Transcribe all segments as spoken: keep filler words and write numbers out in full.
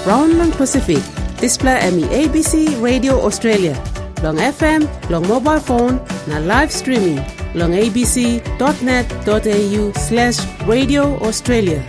Brown lang Pacific. Display emi A B C Radio Australia. Long F M, long mobile phone, na live streaming. Long abc.net.au slash Radio Australia.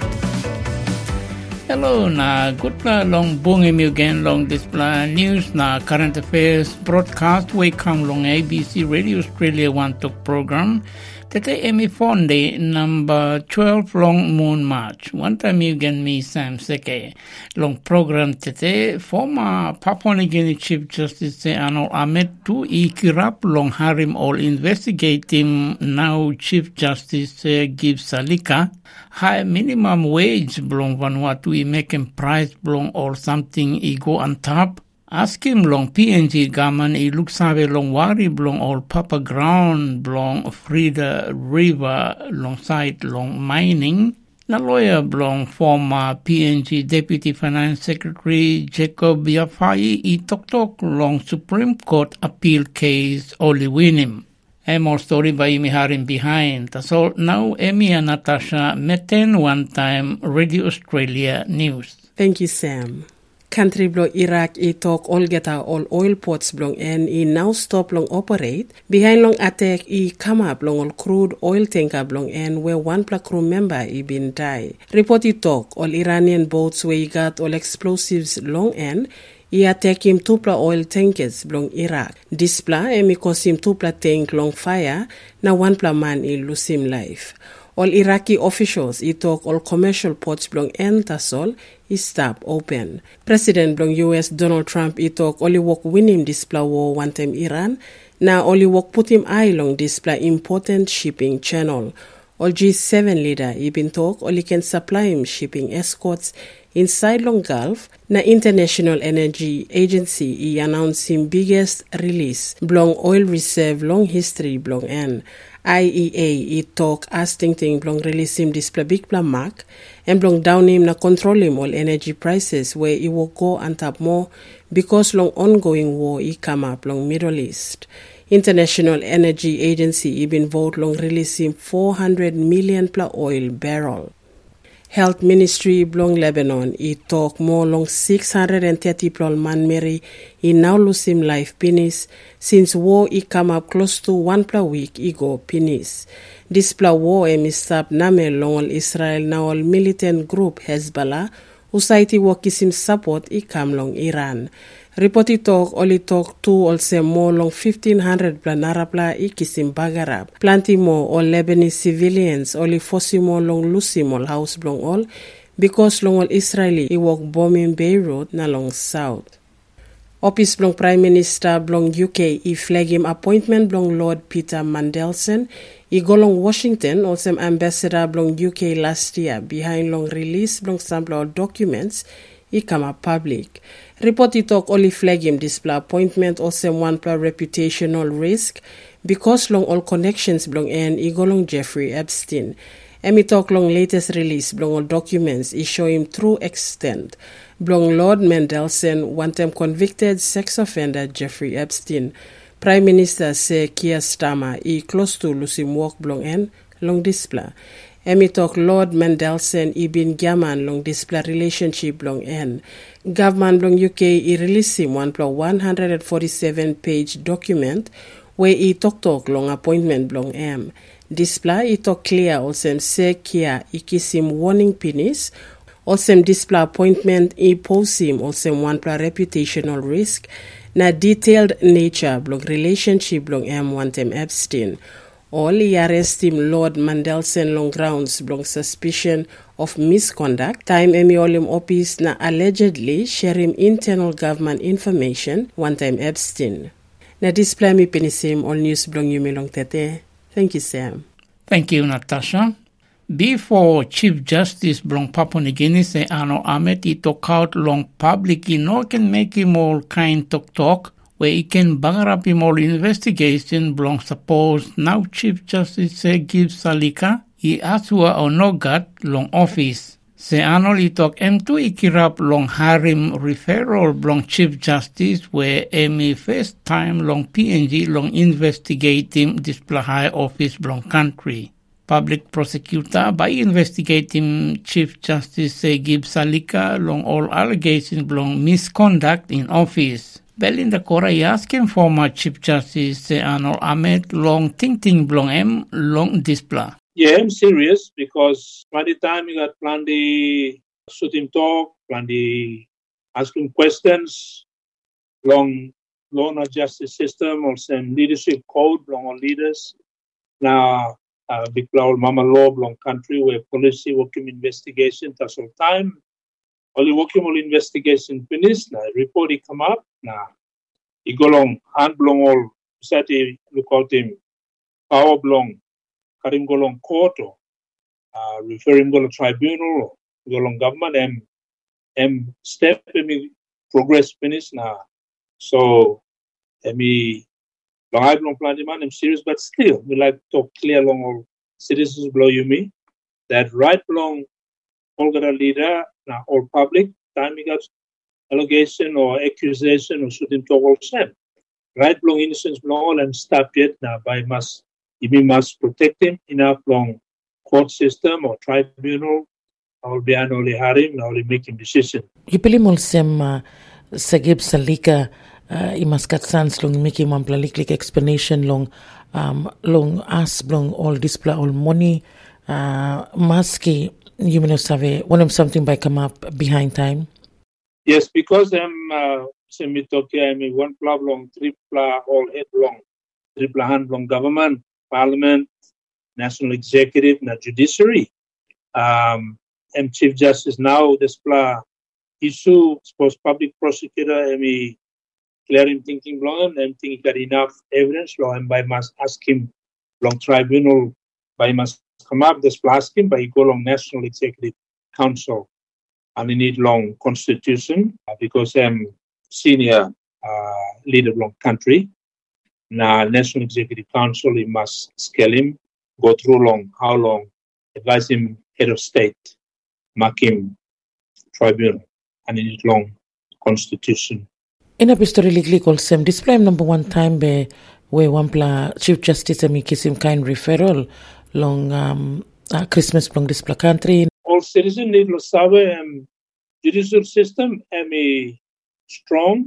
Hello, na good na long bungi mi again long display news na current affairs broadcast we come long A B C Radio Australia one talk program. Today emi Fonday number twelve long moon March. One time you again me Sam Seke long program today former Papua New Guinea Chief Justice Anol Ahmed tu ikirap long harim all investigating now Chief Justice uh, Gibbs Salika high minimum wage belong Vanuatu i making price belong or something i go on top. Ask him long P N G government i look save long wari belong all Papa ground belong Frida River long side long mining. Na lawyer belong former P N G Deputy Finance Secretary Jacob Yafai i tok tok long Supreme Court appeal case only win him. And more story by Imi Harim behind. So now Emi and Natasha meten one time Radio Australia News. Thank you, Sam. Country blow Iraq i talk all geta all oil ports blong and i now stop long operate. Behind long attack i come up long all crude oil tanker blong and where one pla crew member i been die. Report i talk all Iranian boats where i got all explosives long end. I attack him two pla oil tankers blong Iraq. This pla emi cause him two pla tank long fire. Na one pla man i lose him life. All Iraqi officials I talk all commercial ports blong entasol I stop open. President blong U S Donald Trump I talk only work win him this pla war one time Iran. Now only work put him eye long this pla important shipping channel. All G seven leader I been talk only can supply him shipping escorts inside long Gulf. Na International Energy Agency I announce him biggest release blong oil reserve long history blong en. I E A I talk as ting ting blong release him this pla big pla mark and blong down him na control him all energy prices where he will go and tap more because long ongoing war I come up long Middle East. International Energy Agency I been vote long release him four hundred million pla oil barrel. Health Ministry blong Lebanon I talk more long six hundred thirty plol man Mary I now lose him life penis since war I come up close to one pla week I go penis. This pla war em stop name long all Israel now all militant group Hezbollah who site work is him support I come long Iran. Report I talk only talk two also more long fifteen hundred pla narapla I kisim bagarab. Plenty more all Lebanese civilians only force more long lusim all house blong all because long all Israeli I work bombing Beirut na long south. Office blong Prime Minister blong U K I flag him appointment blong Lord Peter Mandelson I go long Washington also ambassador blong U K last year behind long release blong sample documents I come up public. Report I talk only flag him display appointment also one pla reputational risk because long all connections belong and I go long Jeffrey Epstein. And me talk long latest release belong all documents I show him true extent. Belong Lord Mandelson one time convicted sex offender Jeffrey Epstein. Prime Minister say Keir Starmer I close to lose him work belong and long display. Emi talk Lord Mandelson I been gaman long display relationship long en. Government long U K I release him one plus one hundred forty-seven page document where I talk talk long appointment long em. Display I talk clear also say kia I kiss him warning penis. Also display appointment I pose him also one plus reputational risk. Na detailed nature blong relationship long em one time Epstein. All I arrest him Lord Mandelson long grounds belong suspicion of misconduct. Time emi all him office na allegedly share him internal government information one time Epstein. Na display mi penisim all news belong you me long tete. Thank you, Sam. Thank you, Natasha. Before Chief Justice belong Papua New Guinea say Anol Ahmed he talk out long public you know can make him all kind talk talk. Where he can bang up him all investigation belong suppose now Chief Justice uh, Gibbs Salika he aswa or no got long office. Se Anol he talk M two ikirap long harim referral belong Chief Justice where emi first time long P N G long investigating display high office belong country. public prosecutor by investigating Chief Justice uh, Gib Salika long all allegations belong misconduct in office. Belinda Cora asking former Chief Justice uh, Anwar Ahmed long ting belong em long displa. Yeah, I'm serious because by the time you got plenty shooting talk, plenty asking questions, long law and justice system or some leadership code, long on leaders. Now, uh, big law, mama law, long country where police working investigation, that's all time. Only working on investigation finish, now report he come up, now he go long, hand belong all, society look out him, power belong, Karim go long court or uh, refer him go to tribunal or go long government and and step me progress finish now. So I mean long I long plan man I'm serious, but still we like to talk clear along all citizens below you me that right belong all the leader now all public time we got allegation or accusation or shooting talk all same. Right belong innocence belong all and stop yet now by must we must protect him enough long court system or tribunal or beyond only harim now only making decision. Ipili molsem uh, Sagib Salika uh, imaskat sans long making one plaliklik explanation long um long as long all display all money uh maski you may have one of something by come up behind time. Yes, because I'm uh, semi talking I mean one plow long three plow all head long triple hand long government, parliament, national executive, na judiciary. Um and Chief Justice now this pla issue suppose public prosecutor and me clearing thinking long and think he got enough evidence law and by must ask him long tribunal by must come up this pla ask him by go long national executive council and he need long constitution uh, because I'm senior uh, leader long country. Now national executive council he must scale him, go through long how long, advise him head of state. Mark him tribunal and in its long constitution. In a history legally called same display number one time be where one pla Chief Justice and kiss him kind referral long um uh, Christmas long display country. All citizens need to serve um judicial system and a strong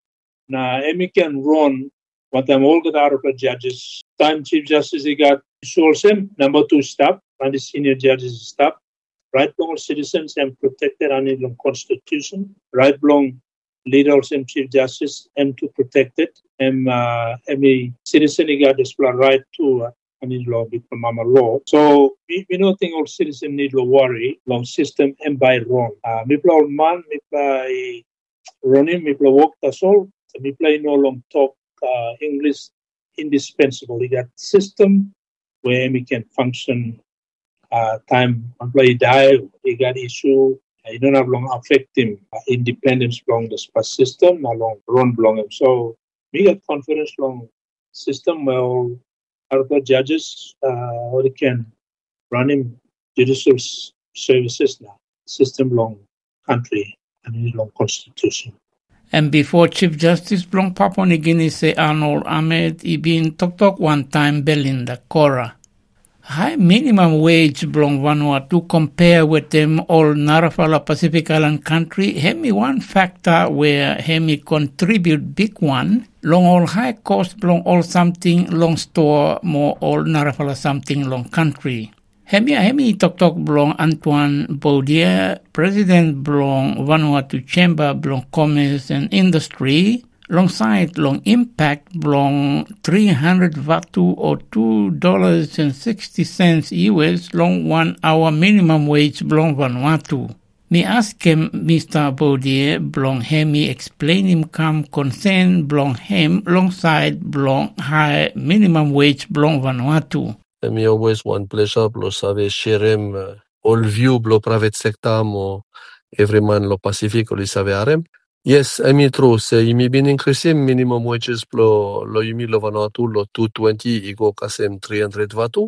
now Emi can run what I'm all got out of the judges. Time Chief Justice he got shows him number two stop and the senior judges stop. Right belong citizens and protected under the Constitution. Right belong leaders and Chief Justice and to protect it. And uh, any citizen he got this right to uh, any law become mama law. So we, we don't think all citizens need to worry long system and by wrong. Uh, me play all man, me play running, me play work that's all. So me play no long talk uh, English indispensable. We got system where we can function. Uh, time employee die, he got issue, uh, you don't have long affect him. Uh, independence belong the spa system, not long run belong him. So we got confidence long system where all other judges uh, or they can run him judicial s- services now. System belong country and long constitution. And before Chief Justice belong Papua New Guinea say Anwar Ahmed, he been talk talk one time Belinda Cora. High minimum wage belong Vanuatu compare with them all Narafala Pacific Island country. Hemi one factor where Hemi contribute big one. Long all high cost belong all something long store more all Narafala something long country. Hemi Hemi talk talk belong Antoine Baudier, President belong Vanuatu Chamber belong Commerce and Industry. Alongside long impact belong three hundred Vatu or two dollars and sixty cents U S long one hour minimum wage belong Vanuatu. Me ask him Mister Baudier belong Hemi explain him come concern belong him alongside belong high minimum wage belong Vanuatu. Me always one pleasure blo save share him uh, all view blo private sector mo every man lo Pacific lo save arem. Yes, I mean true. So you may be increasing minimum wages lo lo you lo Vanuatu lo two twenty ego kasem three hundred Vatu.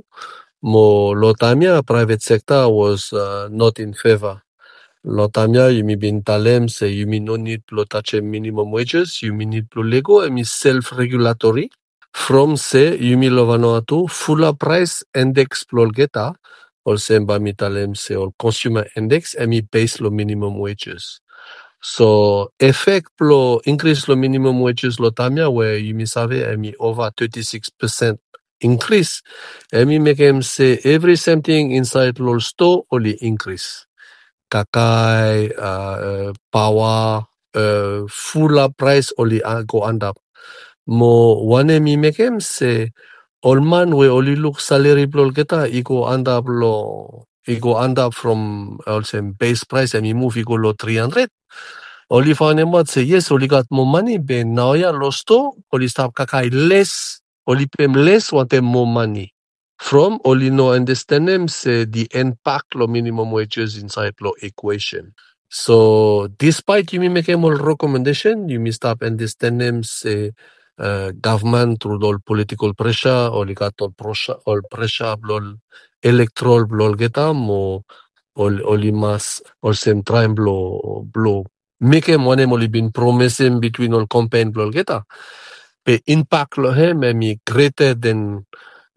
Mo lo tamia private sector was uh, not in favor. Lo tamia you may be in talem say you may no need lo touch minimum wages. You may need lo lego. I mean self regulatory. From se yumi lo Vanuatu full price index plolgeta ol semba mitalem se ol consumer index emi base lo minimum wages. So effect plo increase lo minimum wages lo tamia where yumi save emi over thirty-six percent increase. Emi mekem se every something inside lo store only increase. Kakai, uh, power, uh, full price only uh, go end up. Mo wane mi mekem se olman we only look salary plol kita iko end up lo iko end up from also base price and we move iko lo three hundred. Only found about say yes only got more money but now ya losto only stop kakai less only pay less want them more money. From only no understand them say the impact lo minimum wages inside lo equation. So despite you make a more recommendation, you may stop understand them say uh, government through all political pressure or got all pressure or pressure blol electoral blol getam or or mas or same time blow blow make him one only been promising between all campaign blol geta. The impact lo he may be greater than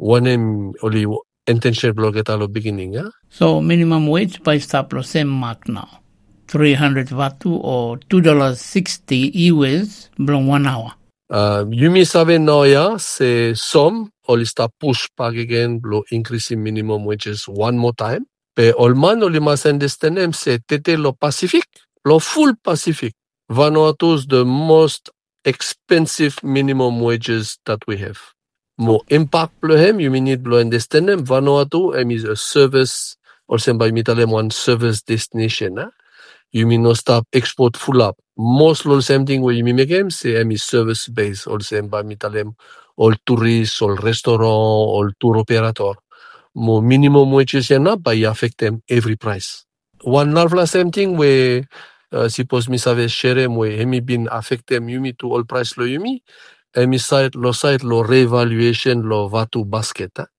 one only intention blol geta lo beginning, yeah. So minimum wage by stop lo same mark now. three hundred watu or two dollars sixty U S belong one hour. Uh, Yumi sabe now ya se some only start push back again blow increasing minimum wages one more time. Pe olman only must understand them se tete lo Pacific, lo full Pacific. Vanuatu's the most expensive minimum wages that we have. More impact blow him, you need blow understand them. Vanuatu em is a service or by mitalem one service destination. Eh? You mean no stop export full up. Most lo same thing where you mean make him say em is service based or same by mitalem all tourists, all restaurant, all tour operator. More minimum wages yana by affect them every price. One narvla same thing where uh, suppose mi save share where hemi been affect them yumi to all price lo yumi. Emi side lo side lo revaluation lo vatu basket. Eh?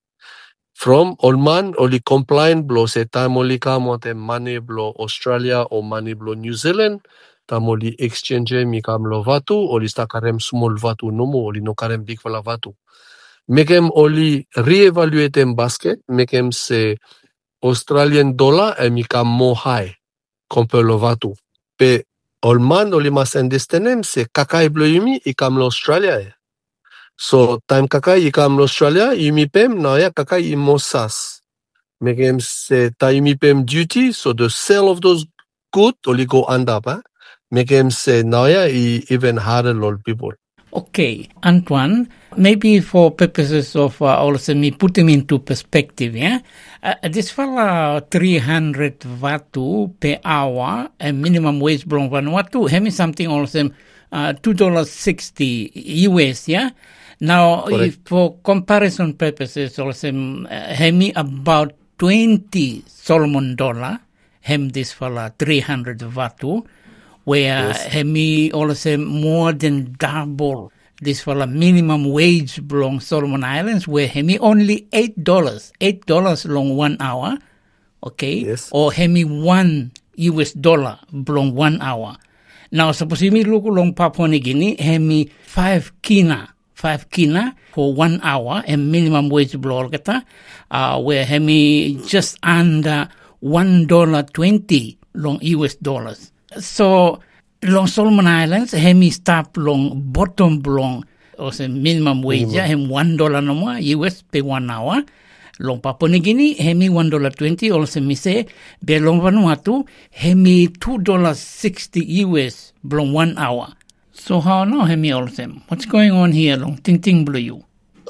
From Olman, only compliant blow se time only come on money blow Australia or money blow New Zealand. Tam only exchange mi kam lo vatu, only sta karem small vatu no more, only no karem big vala vatu. Make em only reevaluate em basket, make em se Australian dollar and mi kam more high compare lo vatu. Pe Olman only must understand em se kakai blow yumi i kam lo Australia. Eh? So time kakai ikam lo Australia, yumi pem na ya kakai imosas. Make him say ta yumi pem duty, so the sale of those goods only go end up. Eh? Make him say na ya even harder lot people. Okay, Antoine, maybe for purposes of uh, also me put them into perspective, yeah? Uh, this fella three hundred watu per hour, and minimum wage belong Vanuatu, have me something also uh, two dollars sixty U S, yeah? Now, if for comparison purposes, also, uh, Hemi about twenty Solomon dollar, hem this fella three hundred watu, where yes. Hemi also more than double this fella minimum wage belong Solomon Islands, where Hemi only eight dollars, eight dollars long one hour, okay, yes. or Hemi one U S dollar belong one hour. Now, suppose Hemi look along Papua New Guinea, Hemi five kina. Five kina for one hour and minimum wage blow kata, uh, where hemi just under one dollar twenty long U S dollars. So long Solomon Islands hemi stop long bottom long or say minimum wage mm-hmm. hem one dollar no more U S per one hour. Long Papua New Guinea hemi one dollar twenty. Also me say be long Vanuatu hemi two dollars sixty U S long one hour. So how now, Hemi Olsem? What's going on here, long Ting Ting Blue you?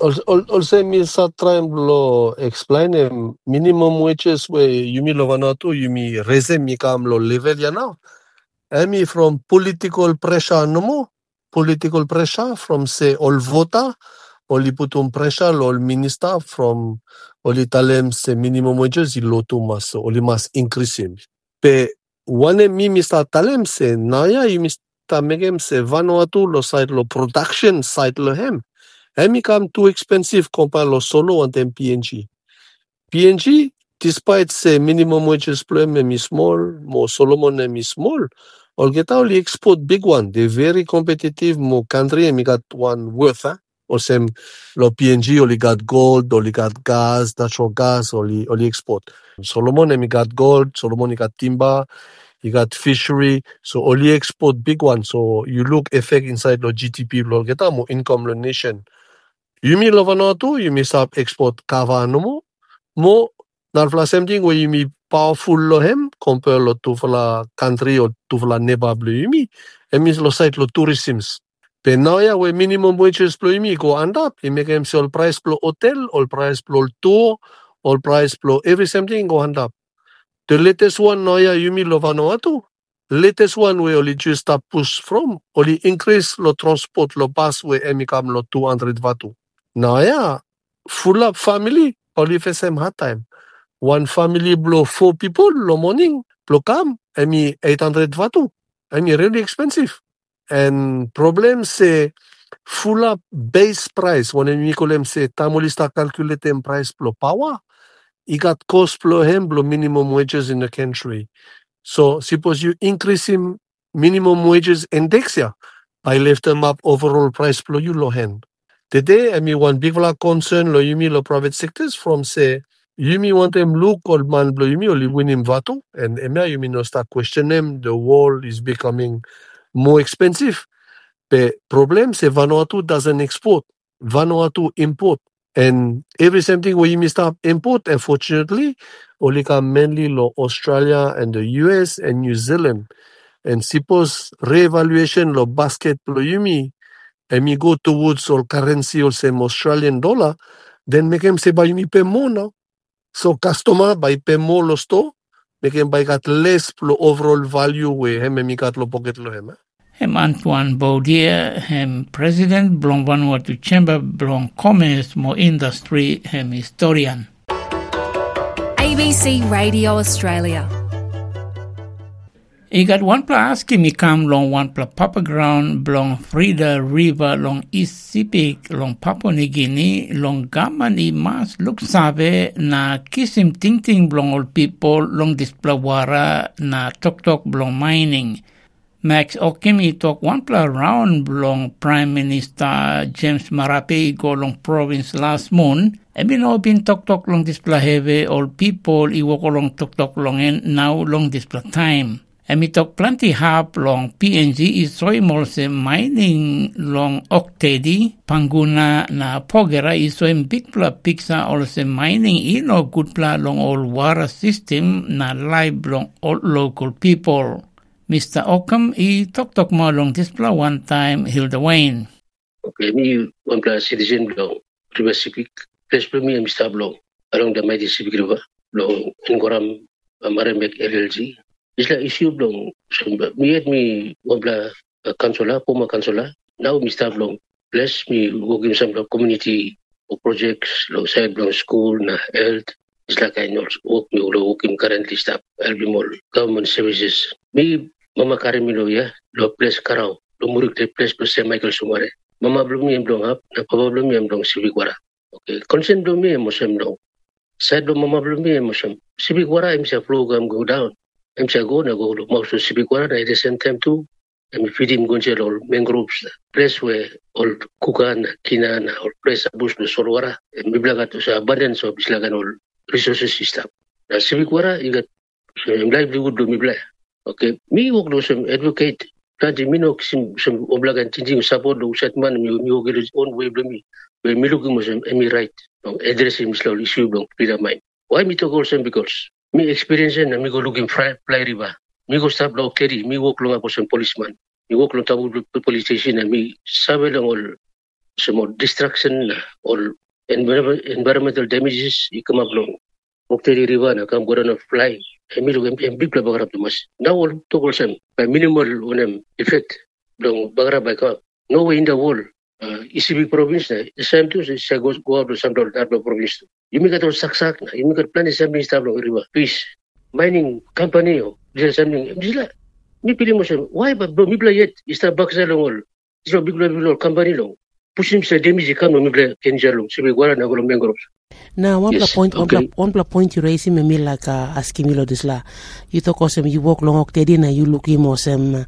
Also, me start trying to explain um, minimum wages where you mean Vanuatu, you mean raise me kam lo level ya now. I mean from political pressure no more. Political pressure from say all voter, only put on pressure all minister from only talem say minimum wages il lo too mas, only must increase him. Pe one me mister talem say na ya you mister ta megem se Vanuatu lo side lo production side lo hem. Hem become too expensive compared lo solo and then P N G. P N G, despite say minimum wages plan me small, more Solomon me small, all get only export big one. They're very competitive, more country and we got one worth. Huh? or same lo P N G, only got gold, only got gas, natural gas, only, only export. Solomon, he got gold, Solomon, he got timber, he got fishery, so only export big one. So you look effect inside the G D P, lo kita mo income lo nation. Yumi lo Vanuatu, yumi sab export kava no mo, mo narfla same thing where yumi powerful lo hem compare lo to fla country or to fla neighbor blo yumi, emis lo site lo tourisms. Pe now ya we minimum wages blo yumi go end up, you make him all price blo hotel, all price blo tour, all price blo every something go end up. The latest one now ya yumi lo Vanuatu. Latest one we only just start push from, only increase lo transport lo bus we emikam lo two hundred vatu. Now yeah, full up family, only for same hard time. One family blow four people lo morning, blow come, I mean eight hundred vatu. I mean really expensive. And problem say full up base price, when we call them say tamulista calculating price blow power, it got cost blow him blow minimum wages in the country. So suppose you increase him minimum wages index yeah, I lift them up overall price blow you low hand. Today, I mean, one big concern, lo yumi lo private sectors from say, yumi want them look or man lo yumi only win him vatu, and emia yumi no start question them. The world is becoming more expensive. The problem say Vanuatu doesn't export, Vanuatu import, and every same thing where yumi start import. Unfortunately, only come mainly lo Australia and the U S and New Zealand, and suppose re-evaluation lo basket lo yumi. And me go towards all currency or same Australian dollar, then make him say buy me pay more now. So customer buy pay more lo store, make him buy got less lo overall value we him me got lo pocket lo him. Hem Antoine Baudier, hem President Blong Vanuatu Chamber Blong Commerce mo Industry, hem historian. A B C Radio Australia. I got one pla aski mi kam long one pla Papa Ground blong Frida River long East Sepik long Papua New Guinea long gaman I mas luk sabe na kisim ting ting blong all people long displawara na tok tok blong mining. Max Okim I talk one pla round blong Prime Minister James Marape go long province last month. Emi no bin tok tok long displa have all people I walk along tok tok long and now long displa time. Emi tok plenty hap long P N G I soy molse mining long Oktedi, Panguna na Pogera I soy big pla pizza also mining ino good pla long all water system na live long all local people. Mister Ockham I tok tok mo long this pla one time Hilda Wayne. Okay, me one pla citizen long River Sepik. First for me I'm Mister Blong along the mighty Sepik River long Ngoram Maremek L L G. It's like issue long. So me had me one bla councillor, former councillor. Now Mister Blong. Plus me working some community projects, long side long school, na health. It's like I know work me working currently staff. I'll be more government services. Me mama carry me lo ya lo place Karau. Lo murik the place to Saint Michael Sumare. Mama blong me blong up. Na papa blong me blong Sepik Wara. Okay. Concern blong me mosem long. Side blong mama blong me mosem. Sepik Wara himself program go down. I'm go na go most of Sepik Wara at the same time too. I'm feeding gonjel all mangroves. Place where all kukan, kinan, or place bush no solwara. And we blaga to abundance of Islagan all resources system. Now Sepik Wara you got some livelihood do me bla. Okay. Me work no some advocate. Planti me no some some oblagan changing support do set man me me get his own way me. When me looking some me right. Addressing slowly issue long freedom mind. Why me to go some because me experience na me go looking fly fly river. Me go stop lo carry. Me walk long ako some policeman. Me walk long tabu police station and me sabe lang all some more destruction or environmental damages. I come up long. Walk carry river na come go down of fly. And me look em big pla bagarap to mas. Now all to go some by minimal on effect. Long bagarap by ka. No way in the world. Uh, Sepik province na the same too. Siya go go out to some dollar province. You make it all saksak na. You make it plan the same thing stable river. Peace. Mining company o. Just something. Just like me pili mo siya. Why ba bro? Me pala yet. Ista baksa long all. Ista big big company long. pushim sa damage kam no mibla kenjalo sibi gwara na golo mangroves. Now, one Yes, point, okay. one, one point you raise him me like uh, asking me this la. You talk of you walk long octedi na you look him or some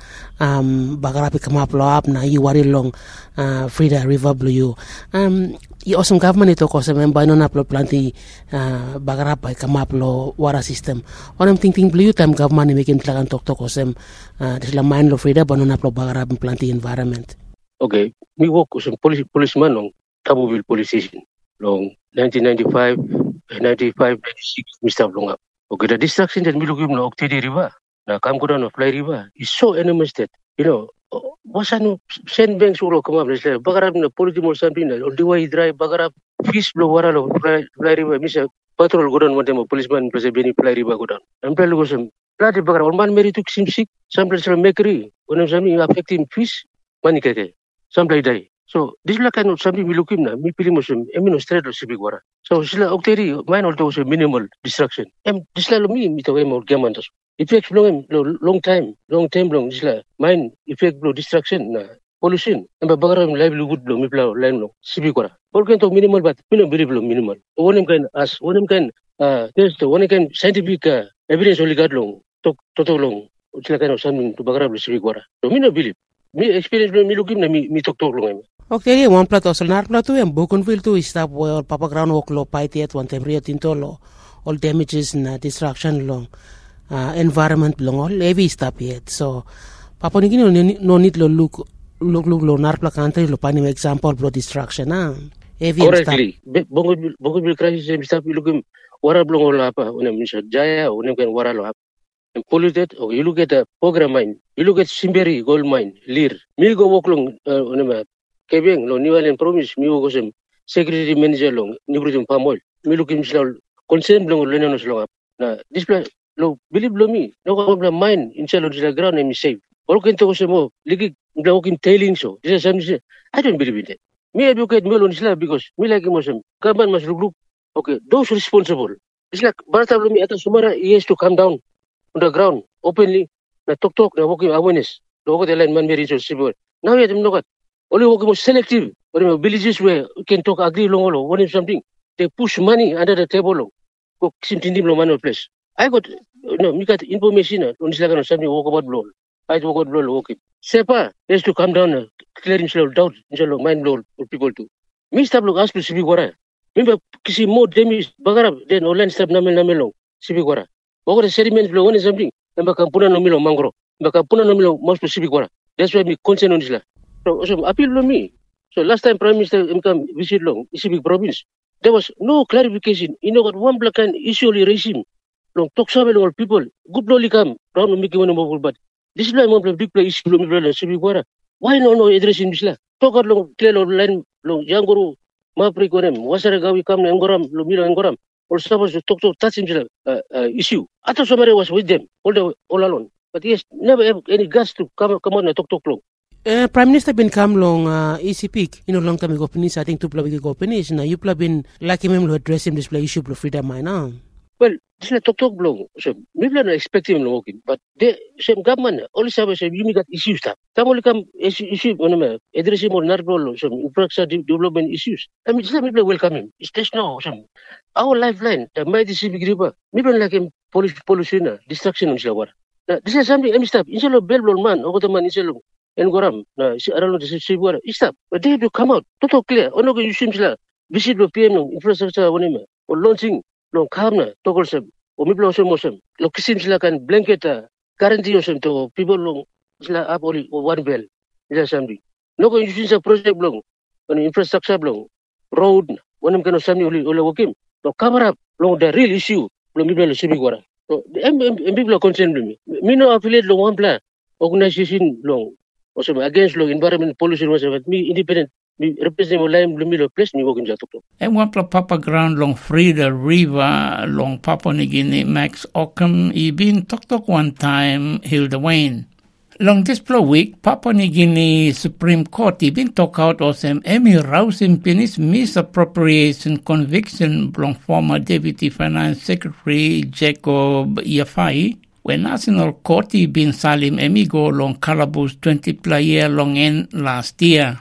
um bagarapi come up up na you worry long uh Frida River Blue. Um you also government talk of some by non upload plenty uh bagarapa come up lo water system. What I'm thinking blue time government making tlagan talk talk of some uh this la mine lo Frida but non upload bagarap plenty environment. Okay, me work with some police policeman on Taboville police station long nineteen ninety-five, ninety-five, ninety-six, Mister Blonga. Okay, the destruction that me look him no Octedi River, na come go down of Fly River is so enormous that, you know, what's no sand banks will come up, let's say, Bagarab na political or something, or do I drive Bagarab, fish blow water of Fly River, Mister Patrol go down one time, a policeman, President Fly River go down. I'm telling you some, Bloody Bagarab, one man married took him sick, some place of makery, when I'm something affecting fish, money keke, some play die. So this is like kind of something we look in na me feeling muslim emino straight or sibi gwara. So sila octeri mine also was a minimal destruction. Em this la me me to em or gamantas. Effect long long time, long time long this la mine effect blow destruction na pollution. Em bagaram livelihood blow me blow line long sibi gwara. All kind of minimal but me no believe blow minimal. One em kind as one em kind uh there's the one kind scientific uh, evidence only got long to to long. It's like kind of something to bagaram sibi gwara. So me no believe. Me experience me looking na me me talk talk long. Okay, one plato so nar plato em Bougainville to stop well papa ground walk lo paitiet one time rio tinto lo all damages na destruction long uh, environment long all heavy stop yet so papa nigi no, no need lo look look look lo nar pla country lo pani example pro destruction ah heavy correctly Bougainville Bougainville crisis em stop looking wara blong lo apa unem misha jaya unem kan wara lo apa polluted or you look at the program mine you look at Simberi gold mine Lear me go walk long uh, unem Kebeng lo New Island promise mi wo sem security manager long ni brutum pamol mi lo kim sila concern long lo no sila na display lo believe lo mi no ko bla mine inside lo sila ground mi safe or kento ko mo ligi bla ko kim tailing so this is something I don't believe in that me educate me lo sila because me like mo sem kaban mas look okay those responsible it's like barata lo mi ata sumara he has to come down on the ground openly na talk talk na walking awareness lo ko the line man very so civil now yet no got only working selective, but in villages where you can talk agree long or what if something, they push money under the table long. Go simply no manual place. I got you know, me got information on this like something walk about blow. I walk about blow walking. Sepa has to come down, uh, clear himself doubt, himself mind blow for people too. Me stop look ask to Sibi Gwara. Remember kisi more damage bagarab then online stop namel namel long Sibi Gwara. What the sediments blow one is something. Remember kampuna no milo mangro. Remember kampuna no milo most to Sibi Gwara. That's why me concern on this la. So, so appeal to me. So last time Prime Minister come visit long, it's a big province. There was no clarification. You know what one black and issue regime. Long talk some all people. Good lolly come. Round make one mobile, but this is like one big play issue long brother Sibi Gwara. Why no no addressing this la? Talk out long clear line long Janguru, Mapri Gorem, Wasaragawi come Angoram, Lumino Angoram. Or supposed to talk to touch him uh, uh, issue. I thought somebody was with them all the all alone. But yes, never have any guts to come come on and talk talk long. Uh, Prime Minister bin come long uh, E C P you know long time ago finish I think to play go finish now you play been like him to address him display issue of freedom mine now well this is talk talk long so maybe not expect him walking but the same government only have some you got issues stuff come only come issue issue on me address him or not role some infrastructure development issues I mean just maybe welcome him it's just no some our lifeline the mighty civic river maybe like him police pollution destruction on the water this is something let me stop instead of bell man over the man instead of and Goram, no, I don't know the Sibuara. Stop. But they have to come out. Total clear. Ono you seems like visit the P M infrastructure one or launching no kamna, togolsem, or maybe also mosem. Look seems like an blanket guarantee or some to people long like up only one bell. Is something. No you seems a project long on infrastructure long road, one of kind of something only working. No cover up long the real issue, long people Sibiguara. So the people are concerned with me. Me no affiliate long one plan organization long. Also against law environment pollution was about me independent me represent my line lumilo place me working jato. And one papa ground long Frida River long Papua New Guinea Max Ockham he been talk talk one time Hilda Wayne. Long this week Papua New Guinea Supreme Court he been talk out of some Emmy Rouse in penis misappropriation conviction long former Deputy Finance Secretary Jacob Yafai. When National Court bin Salim Emigo long Calabus twenty player long end last year.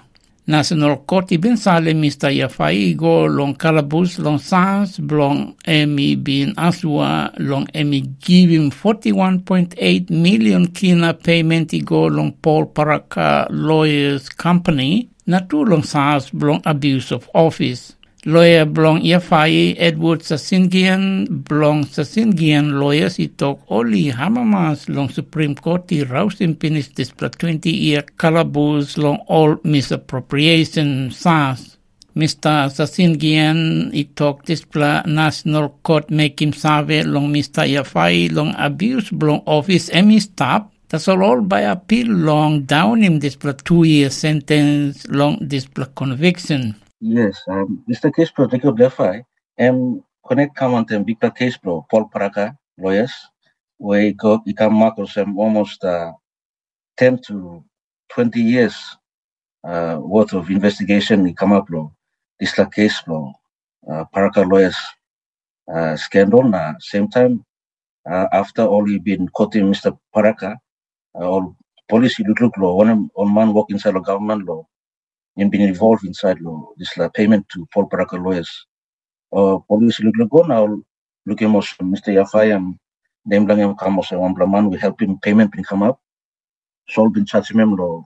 National Court ibin sale Mister Yafai go long Calabus long sans blong emi bin aswa long emi give him forty-one point eight million kina payment go long Paul Paraka Lawyers Company na tu long sans blong abuse of office. Lawyer blong Yafai Edward Sasingian blong Sasingian lawyers he talk only hamamas long Supreme Court he roused him finish this twenty year Calabus long all misappropriation SAS. Mister Sasingian he talk this pla National Court make him save long Mister Yafai long abuse blong office emi stop. That's all, all by appeal long down him this two year sentence long this conviction. Yes, um, Mister Case Pro Jacob Yafai, um, connect common to big case pro Paul Paraka lawyers, where he go he can mark some almost uh, ten to twenty years uh, worth of investigation. He come up lo this la case pro uh, Paraka lawyers uh, scandal. Na same time uh, after all he been quoting Mister Paraka, uh, all policy look look law one on man work inside the government law. And been involved inside law, this like payment to Paul Paraka lawyers. Uh, police look look go now, look at Mister Yafai and them lang yung kamos and one man we help him payment bin come up. So been charged him law,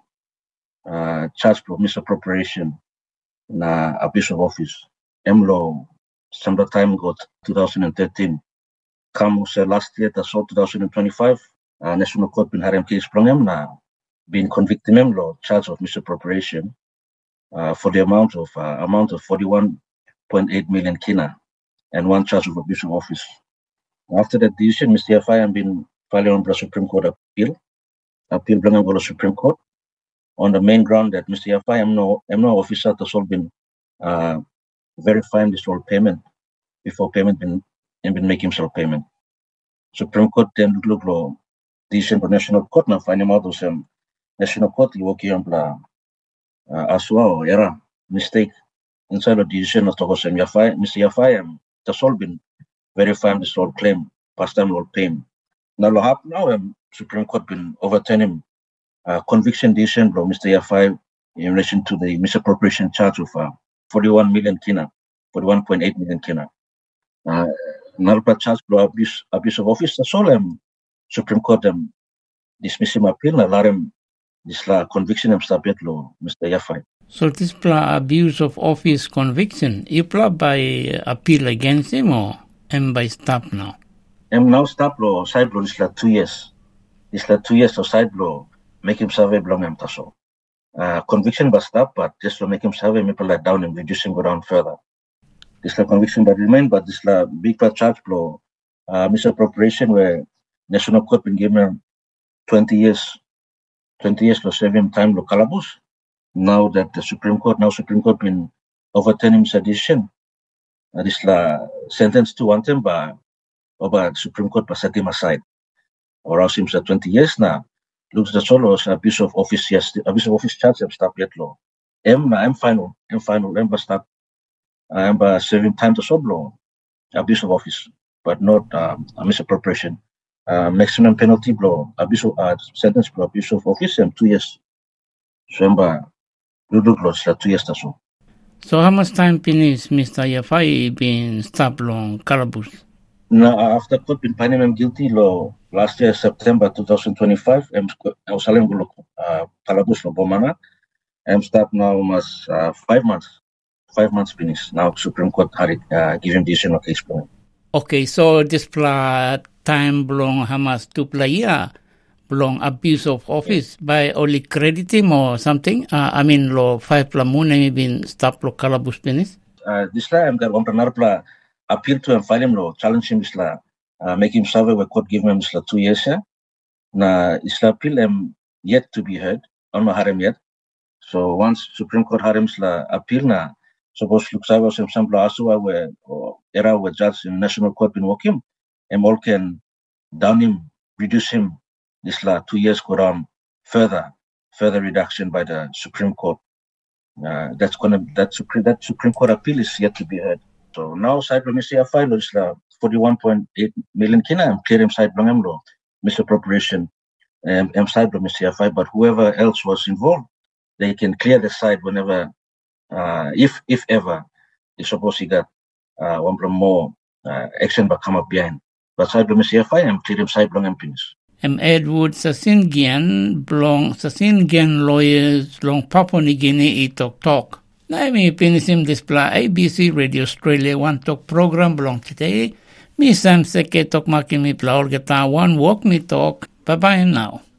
uh, charged for misappropriation na abuse of office. M law some time got two thousand thirteen. Come last year, that's all two thousand twenty-five. Uh, National Court bin harem case from him na been convicted him law charge of misappropriation. Uh, for the amount of uh, amount of forty-one point eight million kina and one charge of abuse of office. After that decision, Mister Yafai has been filing on the Supreme Court appeal. Appeal bring to the Supreme Court on the main ground that Mister Yafai am no am no officer has all been uh, verifying this whole payment before payment been and been making himself payment. Supreme Court then look law decision for National Court now find him out of some National Court he work on the Uh, as well, era mistake inside the decision of Togos and Yafai, Mister Yafai, um, that's all been verifying this whole claim, past time all claim. Now, now, um, Supreme Court been overturning uh, conviction decision from Mister Yafai in relation to the misappropriation charge of uh, forty-one million kina, forty-one point eight million kina. Uh, Nalpa charge for abuse, abuse of office, that's all um, Supreme Court um, dismiss him appeal, allow him this la conviction of subject law, Mister Yafai. So this pla abuse of office conviction, you pla by appeal against him or am by stop now? Am now stop law side law this la two years. This la two years of side law make him survey belong him taso. Uh, conviction by stop, but just to make him survey people like down and reduce him go down further. This la conviction but remain, but this la big pla charge law uh, misappropriation where National Court been given twenty years. twenty years to save him time lo Calabus. Now that the Supreme Court, now Supreme Court been overturning his decision. Uh, this la sentence to one time by over Supreme Court by set him aside. Or else him said twenty years now. Looks the solo abuse of office, yes, abuse of office charge have stop yet law. M na M final, M final, M stop. I am by saving time to sub law, abuse of office, but not um, a misappropriation. Uh, maximum penalty blow abuse of uh, sentence blow abuse of office and two years. So remember, you do close like two years or so. So how much time finish Mister Yafai been stopped long Calabus? Now after court been finding him guilty law last year September two thousand twenty-five, I'm I was selling uh Calabus for Bomana. I'm stopped now almost uh, five months. Five months finish. Now Supreme Court had it uh, given decision of case plan. Okay, so this pla time belong Hamas to playa belong abuse of office by only credit him or something. Uh, I mean, lo five pla muna been stop lo Calabus finish. Uh, this la I'm got one pla appeal to him, file him lo challenge him this la uh, make him survey where court give him this la two years ya. Na this la appeal am yet to be heard on my harem yet. So once Supreme Court harem la appeal na. Suppose look sawa some sample asua where or era where judge in National Court been working and all can down him, reduce him this la two years go down further, further reduction by the Supreme Court. Uh, that's gonna that Supreme that Supreme Court appeal is yet to be heard. So now side of Mister Yafai is la forty-one point eight million kina and clear him side long law misappropriation and um, side of Mister Yafai, but whoever else was involved they can clear the site whenever, uh, if if ever, they suppose he got uh, one from more uh, action but come up behind. But side blong C F I, I'm clear him side blong M Ps. Em Edward Sasingian blong Sasingian lawyers long Papua New Guinea i Tok Tok. Na mi pinisim displa A B C Radio Australia One Talk program belong today. Mi sam seke tok maki mi pla orgeta one walk mi talk. Bye bye now.